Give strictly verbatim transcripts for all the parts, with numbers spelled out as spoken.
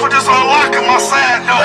was just unlocking my side door,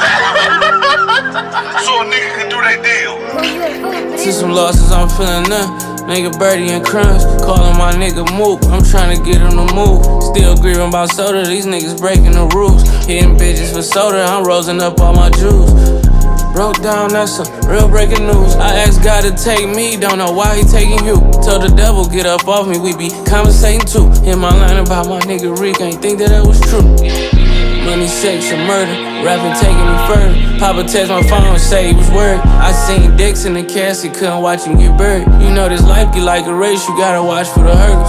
bro. So a nigga can do that deal. See some losses, I'm feeling none. Nigga Birdie and Crumbs, calling my nigga Mook. I'm trying to get him to move. Still grieving about soda, these niggas breaking the rules. Hitting bitches for soda, I'm rosing up all my juice. Broke down, that's some real breaking news. I asked God to take me, don't know why he taking you. Told the devil, get up off me, we be conversating too. In my line about my nigga Rick, ain't think that that was true. Money, sex, and murder, rapping taking me further. Papa text my phone, say he was worried. I seen dicks in the casket, couldn't watch him get buried. You know this life get like a race, you gotta watch for the hurdles.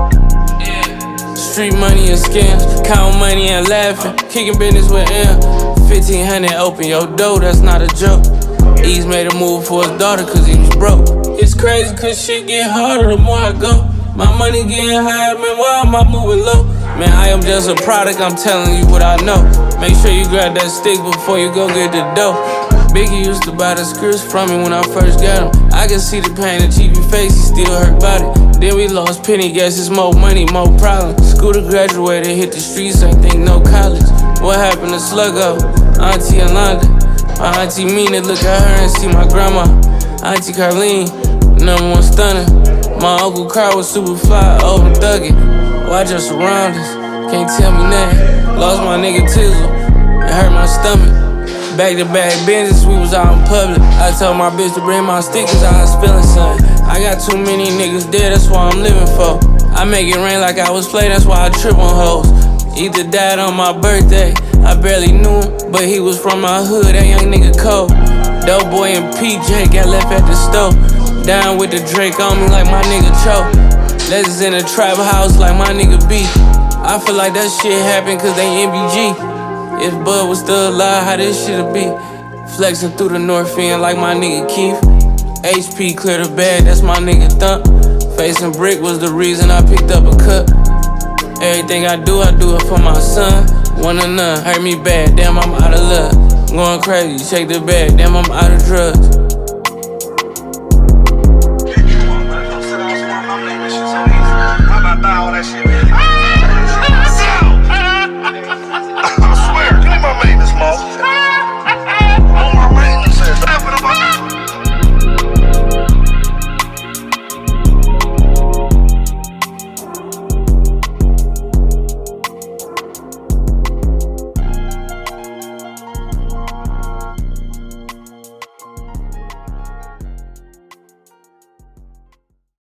Street money and scams, count money and laughing, kicking business with M. fifteen hundred, open your door, that's not a joke. Ease made a move for his daughter cause he was broke. It's crazy cause shit get harder the more I go. My money getting higher, man, why am I moving low? Man, I am just a product, I'm telling you what I know. Make sure you grab that stick before you go get the dough. Biggie used to buy the scripts from me when I first got him. I can see the pain in Chiefy face, he still hurt about it. Then we lost penny, guess it's more money, more problems. Scooter graduated, hit the streets, ain't think no college. What happened to Sluggo? Auntie Yolanda. My auntie Mina, look at her and see my grandma. Auntie Carlene, number one stunner. My uncle Carl was super fly, old and thuggin'. Watch your surroundings, can't tell me nothing. Lost my nigga Tizzle, it hurt my stomach. Back to back business, we was out in public. I told my bitch to bring my stickers, I was feeling something. I got too many niggas dead, that's why I'm living for. I make it rain like I was playing, that's why I trip on hoes. Either died on my birthday, I barely knew him, but he was from my hood, that young nigga cold. Dope boy and P J got left at the stove. Down with the Drake on me like my nigga Cho. Legends in a trap house like my nigga B. I feel like that shit happened cause they M B G. If Bud was still alive, how this shit'd be? Flexing through the North End like my nigga Keith. H P clear the bag, that's my nigga Thump. Facing brick was the reason I picked up a cup. Everything I do, I do it for my son. One or none, hurt me bad, damn I'm out of luck. Going crazy, shake the bag, damn I'm out of drugs.